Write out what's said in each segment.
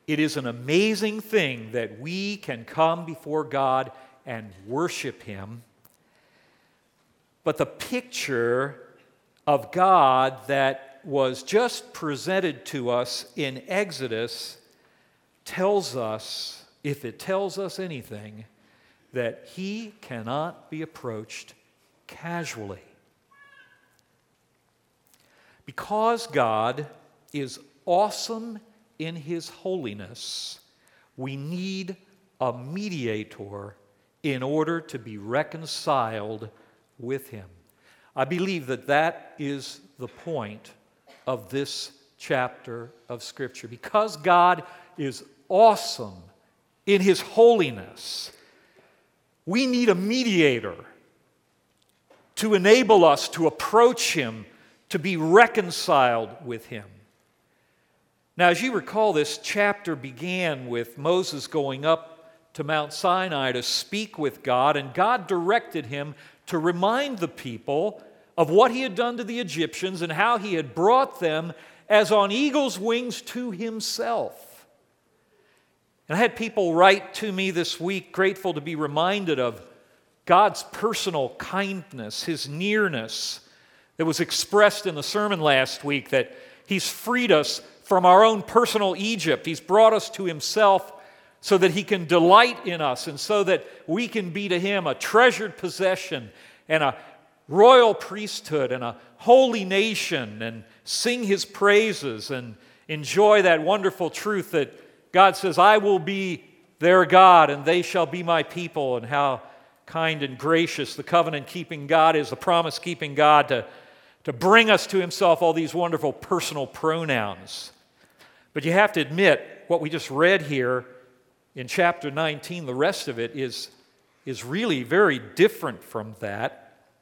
It is an amazing thing that we can come before God and worship Him. But the picture of God that was just presented to us in Exodus tells us, if it tells us anything, that He cannot be approached casually. Because God is awesome in His holiness, we need a mediator in order to be reconciled with Him. I believe that that is the point of this chapter of Scripture. Because God is awesome in His holiness, we need a mediator to enable us to approach Him, to be reconciled with Him. Now, as you recall, this chapter began with Moses going up to Mount Sinai to speak with God, and God directed him to remind the people of what He had done to the Egyptians and how He had brought them as on eagle's wings to Himself. And I had people write to me this week, grateful to be reminded of God's personal kindness, His nearness that was expressed in the sermon last week, that He's freed us from our own personal Egypt. He's brought us to Himself so that He can delight in us and so that we can be to Him a treasured possession and a royal priesthood and a holy nation, and sing His praises and enjoy that wonderful truth that God says, I will be their God and they shall be my people, and how kind and gracious the covenant-keeping God is, the promise-keeping God to bring us to Himself, all these wonderful personal pronouns. But you have to admit, what we just read here in chapter 19, the rest of it is really very different from that.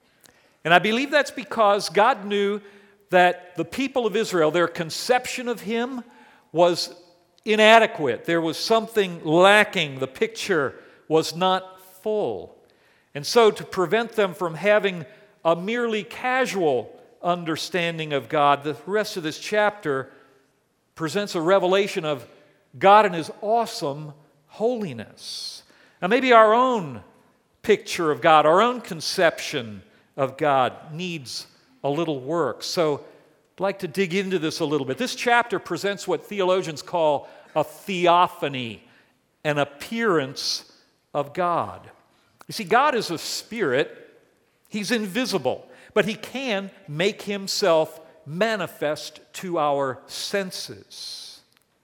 And I believe that's because God knew that the people of Israel, their conception of Him was inadequate. There was something lacking. The picture was not full. And so to prevent them from having a merely casual understanding of God, the rest of this chapter presents a revelation of God and His awesome holiness. Now maybe our own picture of God, our own conception of God needs a little work. So I'd like to dig into this a little bit. This chapter presents what theologians call a theophany, an appearance of God. You see, God is a spirit. He's invisible, but He can make Himself manifest to our senses.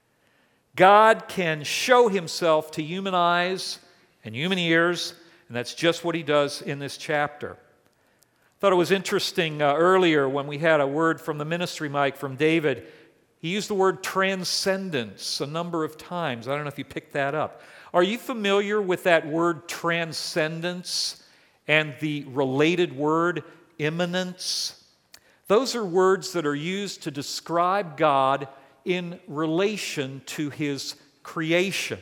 God can show Himself to human eyes and human ears, and that's just what He does in this chapter. I thought it was interesting earlier when we had a word from the ministry mic from David. He used the word transcendence a number of times. I don't know if you picked that up. Are you familiar with that word transcendence and the related word immanence? Those are words that are used to describe God in relation to His creation.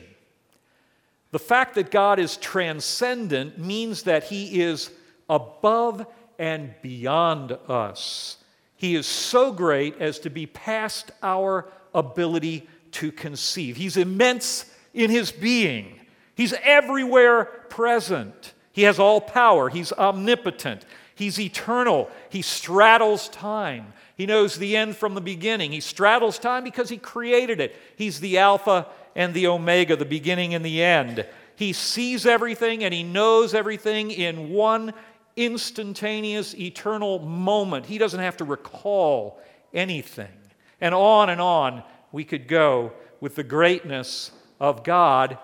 The fact that God is transcendent means that He is above and beyond us. He is so great as to be past our ability to conceive. He's immense in His being. He's everywhere present. He has all power. He's omnipotent. He's eternal. He straddles time. He knows the end from the beginning. He straddles time because He created it. He's the Alpha and the Omega, the beginning and the end. He sees everything and He knows everything in one instantaneous, eternal moment. He doesn't have to recall anything. And on we could go with the greatness of God.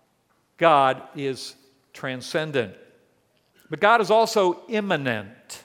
God is transcendent. But God is also immanent.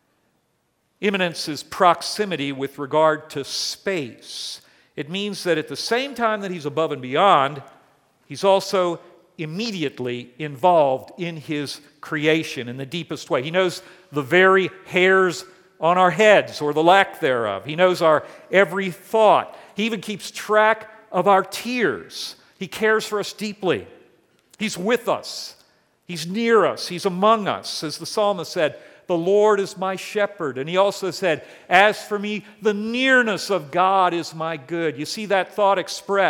Immanence is proximity with regard to space. It means that at the same time that He's above and beyond, He's also immediately involved in His creation in the deepest way. He knows the very hairs on our heads or the lack thereof. He knows our every thought. He even keeps track of our tears. He cares for us deeply. He's with us. He's near us. He's among us. As the psalmist said, the Lord is my shepherd. And he also said, as for me, the nearness of God is my good. You see that thought expressed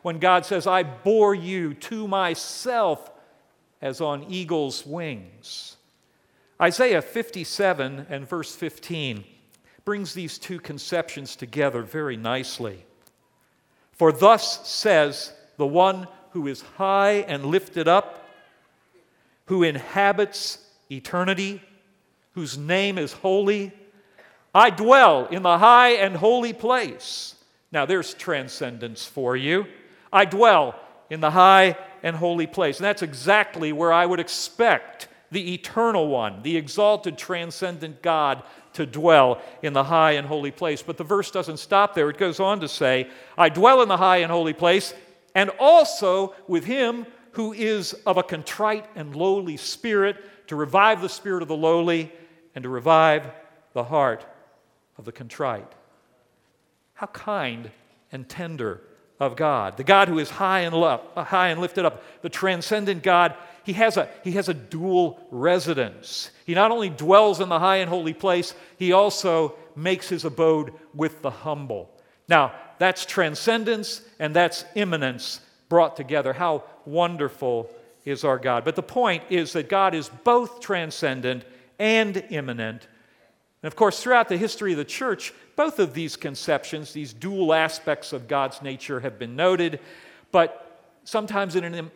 when God says, I bore you to myself as on eagle's wings. Isaiah 57 and verse 15 brings these two conceptions together very nicely. For thus says the one who is high and lifted up, who inhabits eternity, whose name is holy. I dwell in the high and holy place. Now there's transcendence for you. I dwell in the high and holy place. And that's exactly where I would expect the eternal one, the exalted, transcendent God, to dwell in the high and holy place. But the verse doesn't stop there. It goes on to say, I dwell in the high and holy place, and also with him who is of a contrite and lowly spirit, to revive the spirit of the lowly and to revive the heart of the contrite. How kind and tender of God. The God who is high and lifted up, the transcendent God. He has a dual residence. He not only dwells in the high and holy place, he also makes his abode with the humble. Now, that's transcendence and that's immanence brought together. How wonderful is our God. But the point is that God is both transcendent and immanent. And of course, throughout the history of the church, both of these conceptions, these dual aspects of God's nature have been noted, but sometimes in an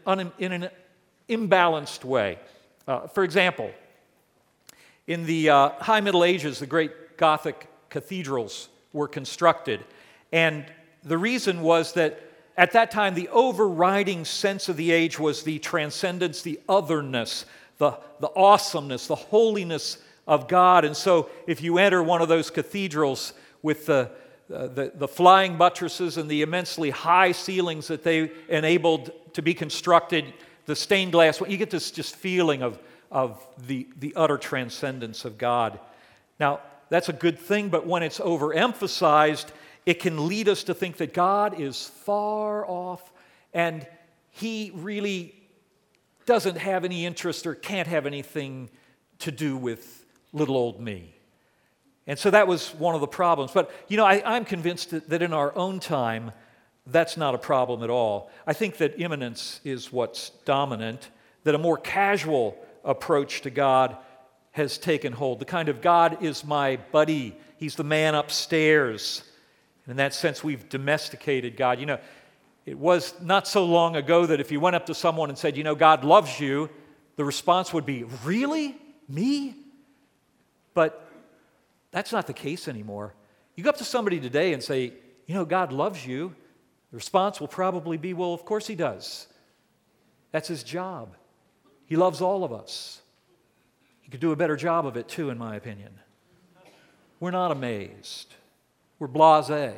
imbalanced way. For example, in the High Middle Ages, the great Gothic cathedrals were constructed. And the reason was that at that time, the overriding sense of the age was the transcendence, the otherness, the awesomeness, the holiness of God. And so if you enter one of those cathedrals with the flying buttresses and the immensely high ceilings that they enabled to be constructed, the stained glass, you get this just feeling of the utter transcendence of God. Now, that's a good thing, but when it's overemphasized, it can lead us to think that God is far off and he really doesn't have any interest or can't have anything to do with little old me. And so that was one of the problems. But, I'm convinced that in our own time, that's not a problem at all. I think that immanence is what's dominant, that a more casual approach to God has taken hold. The kind of God is my buddy. He's the man upstairs. In that sense, we've domesticated God. It was not so long ago that if you went up to someone and said, God loves you, the response would be, really? Me? But that's not the case anymore. You go up to somebody today and say, God loves you, the response will probably be, well, of course he does. That's his job. He loves all of us. He could do a better job of it too, in my opinion. We're not amazed. We're blasé.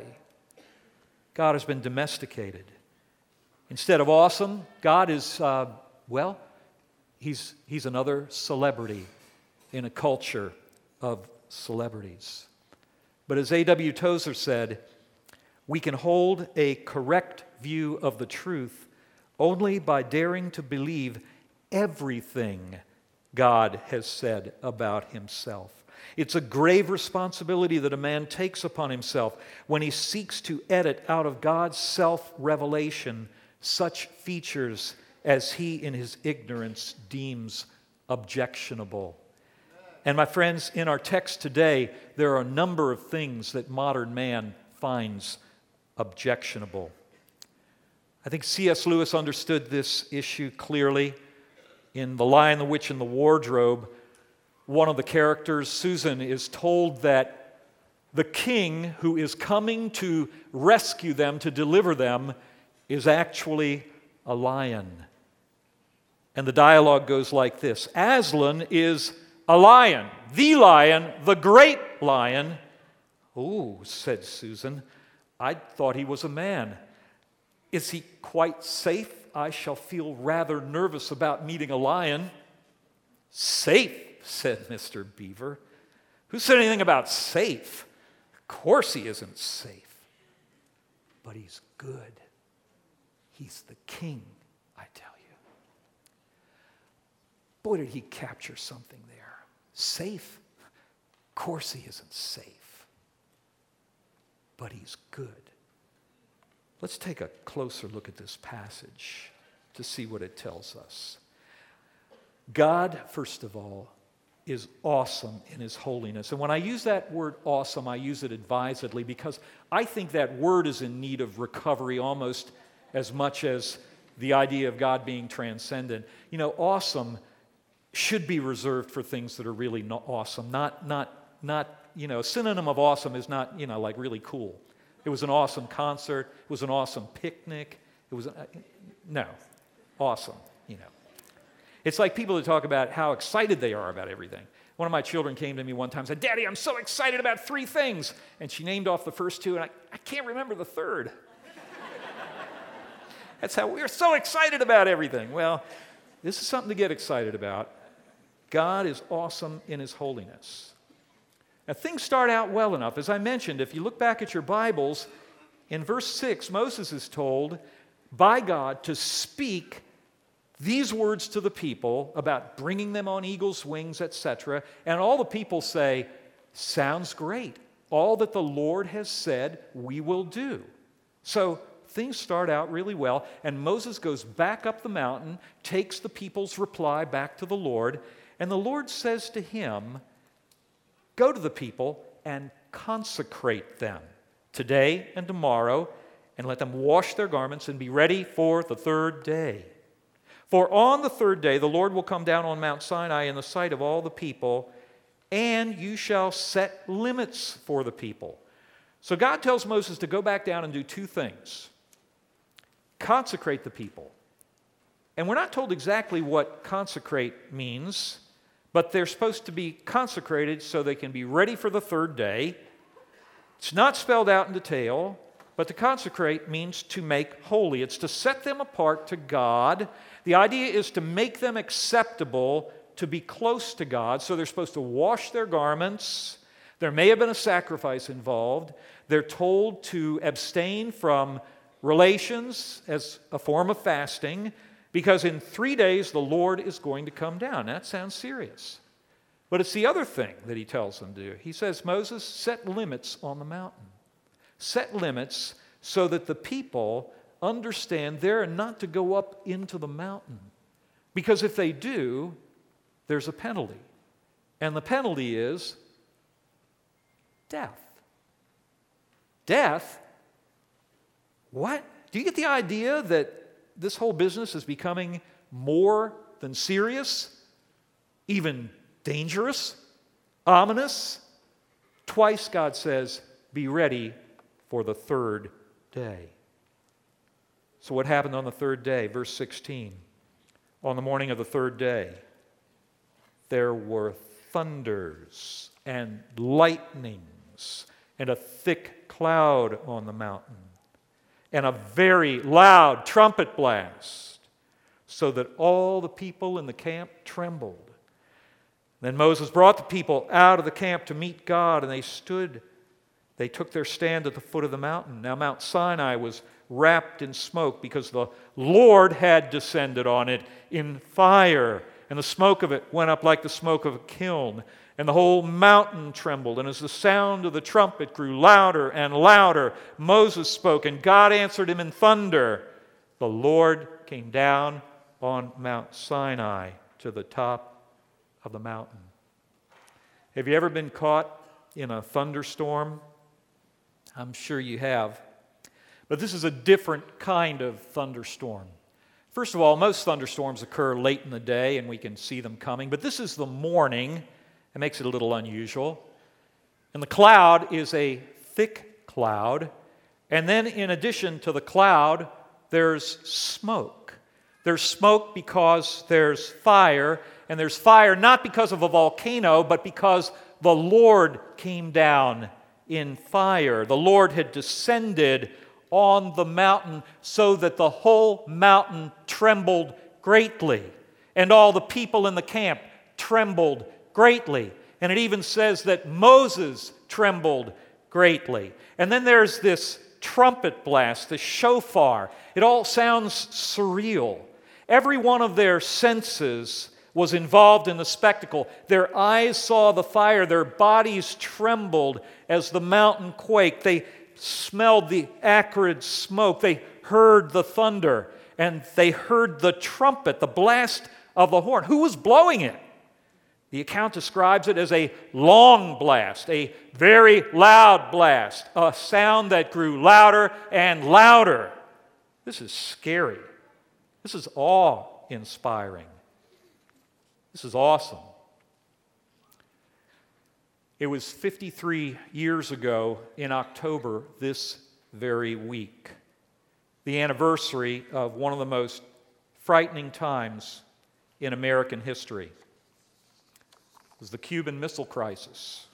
God has been domesticated. Instead of awesome, God is, he's another celebrity in a culture of celebrities. But as A.W. Tozer said, we can hold a correct view of the truth only by daring to believe everything God has said about himself. It's a grave responsibility that a man takes upon himself when he seeks to edit out of God's self-revelation such features as he in his ignorance deems objectionable. And my friends, in our text today, there are a number of things that modern man finds objectionable. I think C.S. Lewis understood this issue clearly. In The Lion, the Witch, and the Wardrobe, one of the characters, Susan, is told that the king who is coming to rescue them, to deliver them, is actually a lion. And the dialogue goes like this: Aslan is a lion, the great lion. "Oh," said Susan, "I thought he was a man. Is he quite safe? I shall feel rather nervous about meeting a lion." "Safe," said Mr. Beaver. "Who said anything about safe? Of course he isn't safe. But he's good. He's the king, I tell you." Boy, did he capture something there. Safe? Of course he isn't safe. But he's good. Let's take a closer look at this passage to see what it tells us. God, first of all, is awesome in His holiness. And when I use that word awesome, I use it advisedly because I think that word is in need of recovery almost as much as the idea of God being transcendent. You know, awesome should be reserved for things that are really not awesome. Not a synonym of awesome is not, like really cool. It was an awesome concert. It was an awesome picnic. Awesome, It's like people who talk about how excited they are about everything. One of my children came to me one time and said, "Daddy, I'm so excited about 3 things." And she named off the first 2, and I can't remember the third. That's how we're so excited about everything. Well, this is something to get excited about. God is awesome in His holiness. Now, things start out well enough. As I mentioned, if you look back at your Bibles, in verse 6, Moses is told by God to speak these words to the people about bringing them on eagle's wings, etc. And all the people say, "Sounds great. All that the Lord has said, we will do." So things start out really well, and Moses goes back up the mountain, takes the people's reply back to the Lord, and the Lord says to him, "Go to the people and consecrate them today and tomorrow, and let them wash their garments and be ready for the 3rd day. For on the 3rd day the Lord will come down on Mount Sinai in the sight of all the people, and you shall set limits for the people." So God tells Moses to go back down and do 2 things. Consecrate the people. And we're not told exactly what consecrate means, but they're supposed to be consecrated so they can be ready for the 3rd day. It's not spelled out in detail, but to consecrate means to make holy. It's to set them apart to God. The idea is to make them acceptable, to be close to God. So they're supposed to wash their garments. There may have been a sacrifice involved. They're told to abstain from relations as a form of fasting, because in 3 days the Lord is going to come down. That sounds serious. But it's the other thing that He tells them to do. He says, "Moses, set limits on the mountain. Set limits so that the people understand they're not to go up into the mountain. Because if they do, there's a penalty. And the penalty is death." Death? What? Do you get the idea that this whole business is becoming more than serious, even dangerous, ominous? Twice God says, "Be ready for the 3rd day." So what happened on the 3rd day? Verse 16. On the morning of the 3rd day, there were thunders and lightnings and a thick cloud on the mountain, and a very loud trumpet blast, so that all the people in the camp trembled. Then Moses brought the people out of the camp to meet God, and they took their stand at the foot of the mountain. Now Mount Sinai was wrapped in smoke because the Lord had descended on it in fire, and the smoke of it went up like the smoke of a kiln. And the whole mountain trembled, and as the sound of the trumpet grew louder and louder, Moses spoke, and God answered him in thunder. The Lord came down on Mount Sinai to the top of the mountain. Have you ever been caught in a thunderstorm? I'm sure you have. But this is a different kind of thunderstorm. First of all, most thunderstorms occur late in the day, and we can see them coming. But this is the morning. It makes it a little unusual. And the cloud is a thick cloud. And then in addition to the cloud, there's smoke. There's smoke because there's fire. And there's fire not because of a volcano, but because the Lord came down in fire. The Lord had descended on the mountain so that the whole mountain trembled greatly. And all the people in the camp trembled greatly. And it even says that Moses trembled greatly. And then there's this trumpet blast, the shofar. It all sounds surreal. Every one of their senses was involved in the spectacle. Their eyes saw the fire. Their bodies trembled as the mountain quaked. They smelled the acrid smoke. They heard the thunder, and they heard the trumpet, the blast of the horn. Who was blowing it? The account describes it as a long blast, a very loud blast, a sound that grew louder and louder. This is scary. This is awe-inspiring. This is awesome. It was 53 years ago in October this very week, the anniversary of one of the most frightening times in American history. It was the Cuban Missile Crisis.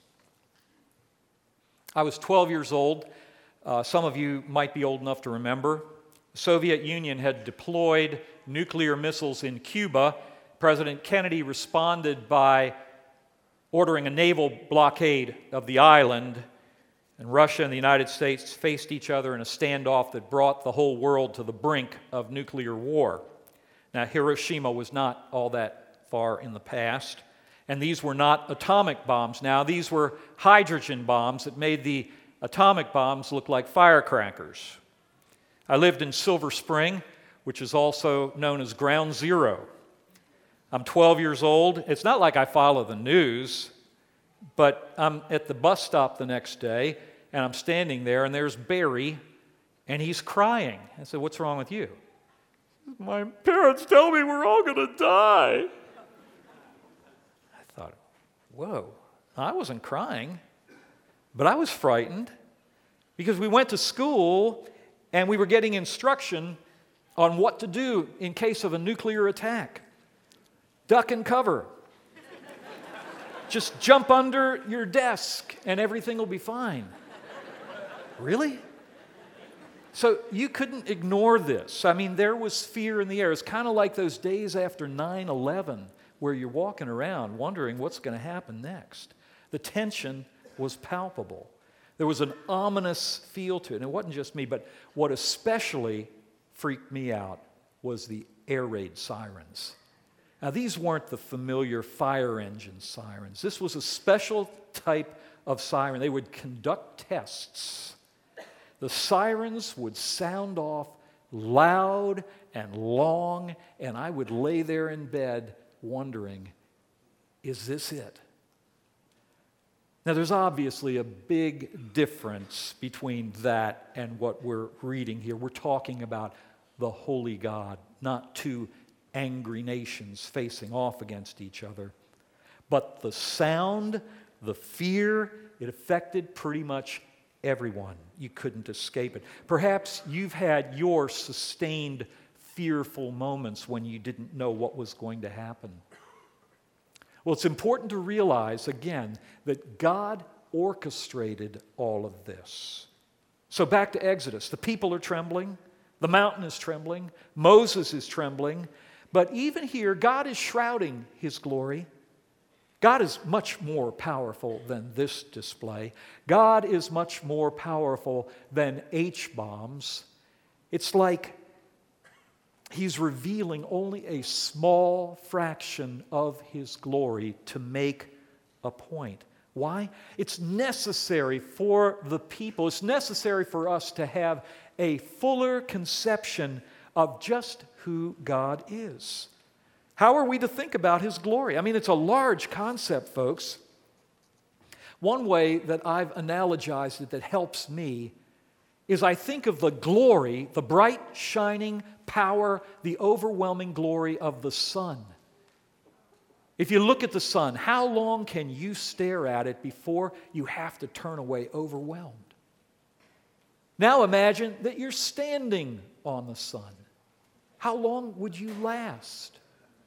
I was 12 years old. Some of you might be old enough to remember. The Soviet Union had deployed nuclear missiles in Cuba. President Kennedy responded by ordering a naval blockade of the island, and Russia and the United States faced each other in a standoff that brought the whole world to the brink of nuclear war. Now, Hiroshima was not all that far in the past, and these were not atomic bombs. Now, these were hydrogen bombs that made the atomic bombs look like firecrackers. I lived in Silver Spring, which is also known as Ground Zero. I'm 12 years old. It's not like I follow the news, but I'm at the bus stop the next day, and I'm standing there, and there's Barry, and he's crying. I said, "What's wrong with you?" "My parents tell me we're all going to die." I thought, whoa, I wasn't crying, but I was frightened because we went to school and we were getting instruction on what to do in case of a nuclear attack. Duck and cover. Just jump under your desk and everything will be fine. Really? So you couldn't ignore this. I mean, there was fear in the air. It's kind of like those days after 9/11 where you're walking around wondering what's going to happen next. The tension was palpable. There was an ominous feel to it. And it wasn't just me, but what especially freaked me out was the air raid sirens. Now, these weren't the familiar fire engine sirens. This was a special type of siren. They would conduct tests. The sirens would sound off loud and long, and I would lay there in bed wondering, is this it? Now, there's obviously a big difference between that and what we're reading here. We're talking about the holy God, not two angry nations facing off against each other. But the sound, the fear, it affected pretty much everyone. You couldn't escape it. Perhaps you've had your sustained, fearful moments when you didn't know what was going to happen. Well, it's important to realize, again, that God orchestrated all of this. So back to Exodus. The people are trembling. The mountain is trembling. Moses is trembling. But even here, God is shrouding His glory. God is much more powerful than this display. God is much more powerful than H-bombs. It's like He's revealing only a small fraction of His glory to make a point. Why? It's necessary for the people, it's necessary for us to have a fuller conception of just who God is. How are we to think about His glory? I mean, it's a large concept, folks. One way that I've analogized it that helps me is I think of the glory, the bright, shining power, the overwhelming glory of the sun. If you look at the sun, how long can you stare at it before you have to turn away overwhelmed? Now imagine that you're standing on the sun. How long would you last?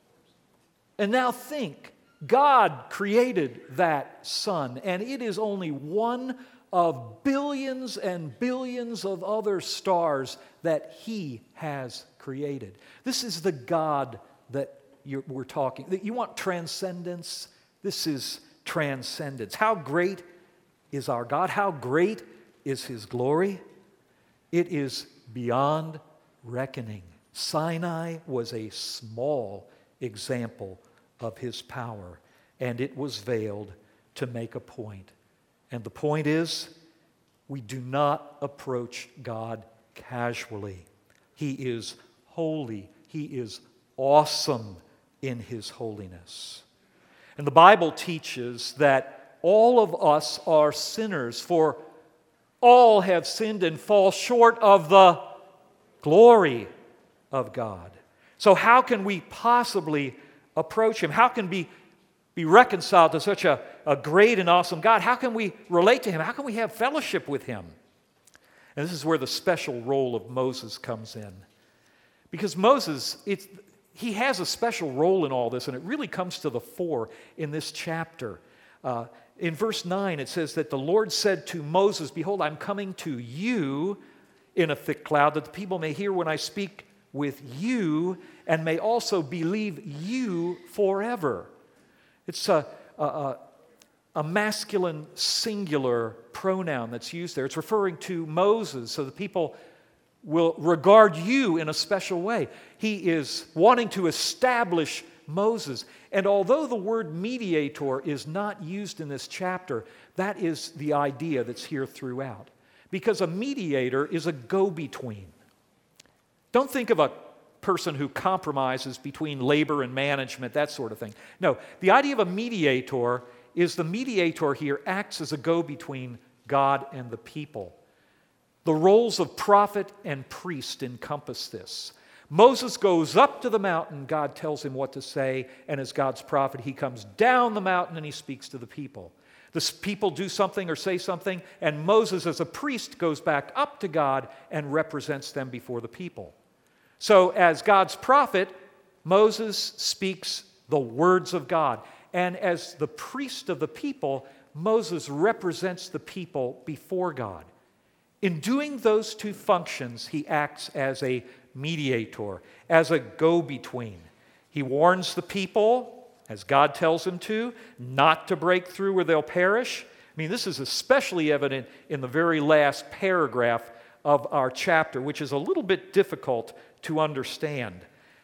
And now think, God created that sun, and it is only one of billions and billions of other stars that He has created. This is the God that we're talking. You want transcendence? This is transcendence. How great is our God? How great is His glory? It is beyond reckoning. Sinai was a small example of His power, and it was veiled to make a point. And the point is, We do not approach God casually. He is holy. He is awesome in His holiness. And the Bible teaches that all of us are sinners, for all have sinned and fall short of the glory of God. So how can we possibly approach Him? How can we be reconciled to such a great and awesome God? How can we relate to Him? How can we have fellowship with Him? And this is where the special role of Moses comes in. Because Moses, he has a special role in all this, and it really comes to the fore in this chapter. In verse 9, it says that the Lord said to Moses, "Behold, I'm coming to you in a thick cloud, that the people may hear when I speak with you, and may also believe you forever." It's a masculine singular pronoun that's used there. It's referring to Moses, so the people will regard you in a special way. He is wanting to establish Moses. And although the word mediator is not used in this chapter, that is the idea that's here throughout. Because a mediator is a go-between. Don't think of a person who compromises between labor and management, that sort of thing. No, the idea of a mediator is the mediator here acts as a go-between God and the people. The roles of prophet and priest encompass this. Moses goes up to the mountain, God tells him what to say, and as God's prophet, he comes down the mountain and he speaks to the people. The people do something or say something, and Moses, as a priest, goes back up to God and represents them before the people. So, as God's prophet, Moses speaks the words of God. And as the priest of the people, Moses represents the people before God. In doing those two functions, he acts as a mediator, as a go-between. He warns the people, as God tells him to, not to break through or they'll perish. I mean, this is especially evident in the very last paragraph of our chapter, which is a little bit difficult to understand.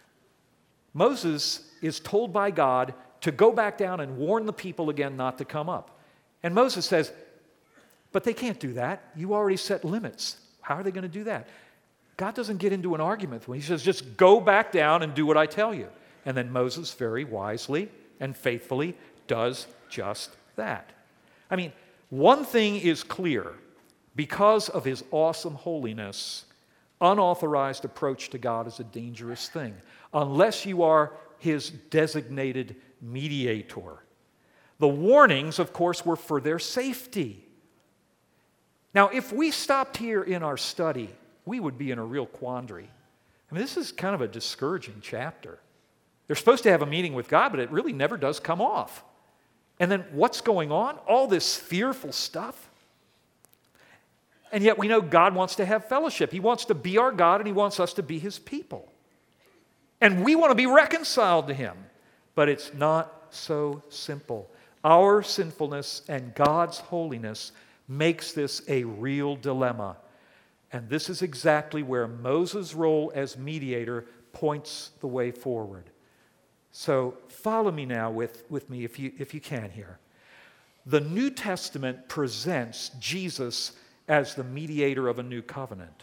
Moses is told by God to go back down and warn the people again not to come up. And Moses says, "But they can't do that. You already set limits. How are they going to do that?" God doesn't get into an argument with him. He says, "Just go back down and do what I tell you." And then Moses very wisely and faithfully does just that. I mean, one thing is clear. Because of his awesome holiness, unauthorized approach to God is a dangerous thing, unless you are his designated mediator. The warnings, of course, were for their safety. Now, if we stopped here in our study, we would be in a real quandary. I mean, this is kind of a discouraging chapter. They're supposed to have a meeting with God, but it really never does come off. And then what's going on? All this fearful stuff. And yet we know God wants to have fellowship. He wants to be our God, and he wants us to be his people. And we want to be reconciled to him. But it's not so simple. Our sinfulness and God's holiness makes this a real dilemma. And this is exactly where Moses' role as mediator points the way forward. So follow me now with me if you can here. The New Testament presents Jesus as the mediator of a new covenant.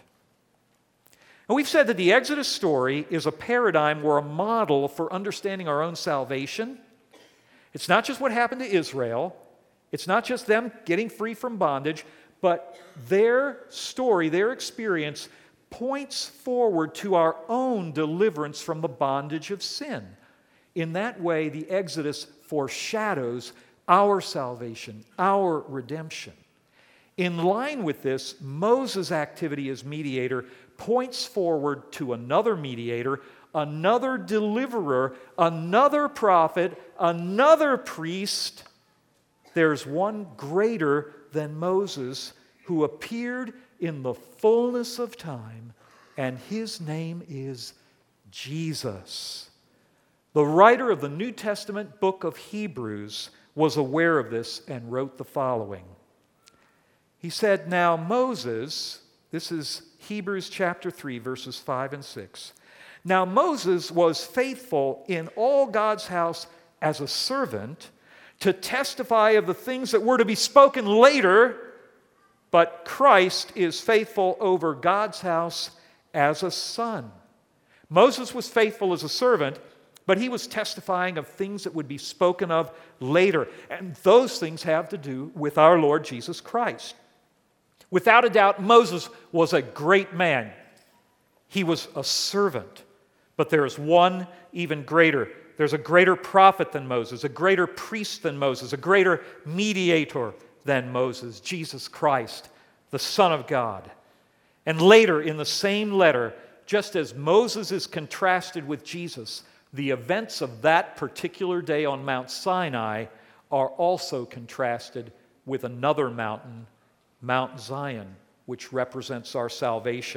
And we've said that the Exodus story is a paradigm or a model for understanding our own salvation. It's not just what happened to Israel. It's not just them getting free from bondage, but their story, their experience, points forward to our own deliverance from the bondage of sin. In that way, the Exodus foreshadows our salvation, our redemption. In line with this, Moses' activity as mediator points forward to another mediator, another deliverer, another prophet, another priest. There's one greater than Moses who appeared in the fullness of time, and his name is Jesus. The writer of the New Testament book of Hebrews was aware of this and wrote the following. He said, "Now Moses," this is Hebrews chapter 3, verses 5 and 6. "Now Moses was faithful in all God's house as a servant to testify of the things that were to be spoken later, but Christ is faithful over God's house as a son. Moses was faithful as a servant, but he was testifying of things that would be spoken of later. And those things have to do with our Lord Jesus Christ. Without a doubt, Moses was a great man. He was a servant. But there is one even greater. There's a greater prophet than Moses, a greater priest than Moses, a greater mediator than Moses, Jesus Christ, the Son of God. And later in the same letter, just as Moses is contrasted with Jesus, the events of that particular day on Mount Sinai are also contrasted with another mountain, Mount Zion, which represents our salvation.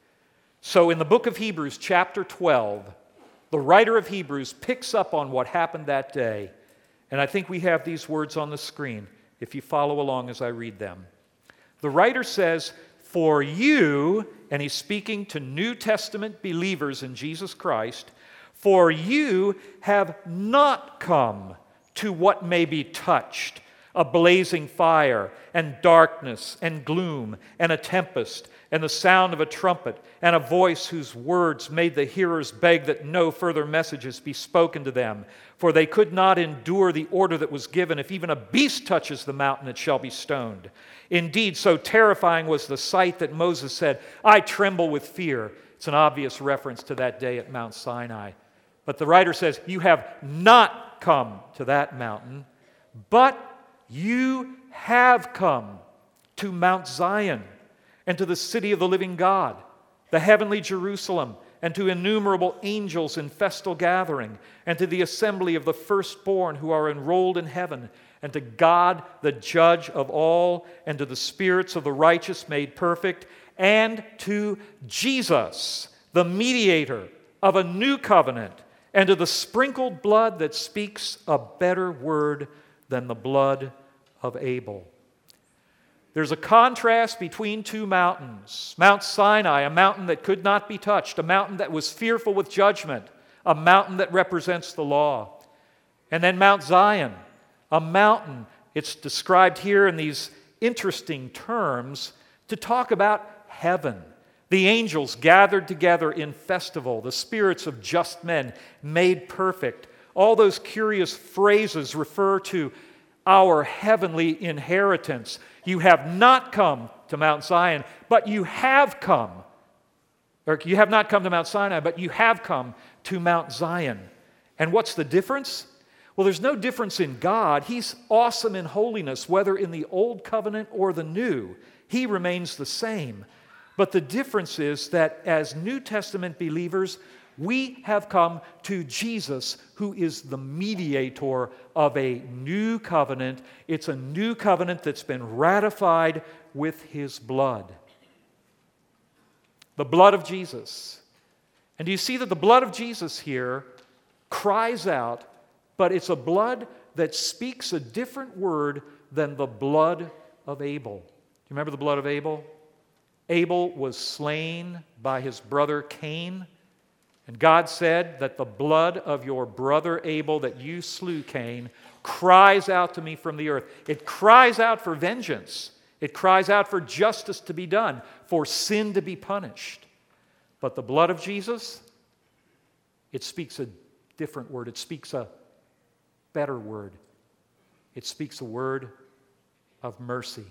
So in the book of Hebrews, chapter 12, the writer of Hebrews picks up on what happened that day. And I think we have these words on the screen if you follow along as I read them. The writer says, "For you," and he's speaking to New Testament believers in Jesus Christ, "for you have not come to what may be touched, a blazing fire, and darkness, and gloom, and a tempest, and the sound of a trumpet, and a voice whose words made the hearers beg that no further messages be spoken to them. For they could not endure the order that was given, if even a beast touches the mountain, it shall be stoned. Indeed, so terrifying was the sight that Moses said, 'I tremble with fear.'" It's an obvious reference to that day at Mount Sinai. But the writer says, "You have not come to that mountain, but you have come to Mount Zion, and to the city of the living God, the heavenly Jerusalem, and to innumerable angels in festal gathering, and to the assembly of the firstborn who are enrolled in heaven, and to God, the judge of all, and to the spirits of the righteous made perfect, and to Jesus, the mediator of a new covenant, and to the sprinkled blood that speaks a better word than the blood of Abel." There's a contrast between two mountains. Mount Sinai, a mountain that could not be touched, a mountain that was fearful with judgment, a mountain that represents the law. And then Mount Zion, a mountain, it's described here in these interesting terms to talk about heaven. The angels gathered together in festival, the spirits of just men made perfect. All those curious phrases refer to our heavenly inheritance. You have not come to Mount Zion, but you have come. Or you have not come to Mount Sinai, but you have come to Mount Zion. And what's the difference? Well, there's no difference in God. He's awesome in holiness, whether in the Old Covenant or the New. He remains the same. But the difference is that as New Testament believers, we have come to Jesus, who is the mediator of a new covenant. It's a new covenant that's been ratified with his blood. The blood of Jesus. And do you see that the blood of Jesus here cries out, but it's a blood that speaks a different word than the blood of Abel. Do you remember the blood of Abel? Abel was slain by his brother Cain. And God said that the blood of your brother Abel that you slew, Cain, cries out to me from the earth. It cries out for vengeance. It cries out for justice to be done, for sin to be punished. But the blood of Jesus, it speaks a different word. It speaks a better word. It speaks a word of mercy.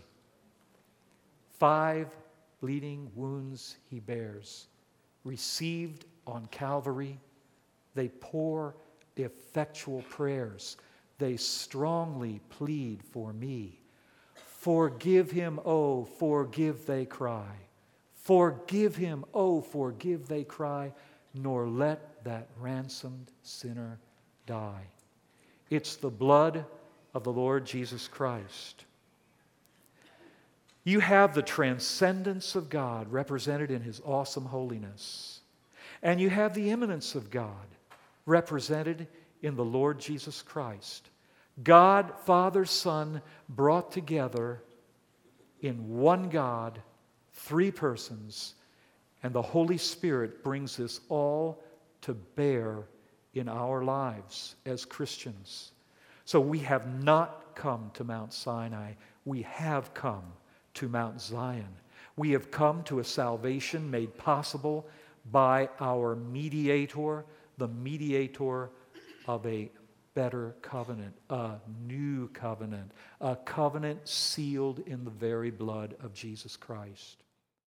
5 bleeding wounds he bears, received on Calvary. They pour effectual prayers. They strongly plead for me. Forgive him, oh, forgive, they cry. Forgive him, oh, forgive, they cry, nor let that ransomed sinner die. It's the blood of the Lord Jesus Christ. You have the transcendence of God represented in his awesome holiness. And you have the immanence of God represented in the Lord Jesus Christ. God, Father, Son, brought together in one God, 3 persons, and the Holy Spirit brings this all to bear in our lives as Christians. So we have not come to Mount Sinai. We have come to Mount Zion. We have come to a salvation made possible by our mediator, the mediator of a better covenant, a new covenant, a covenant sealed in the very blood of Jesus Christ.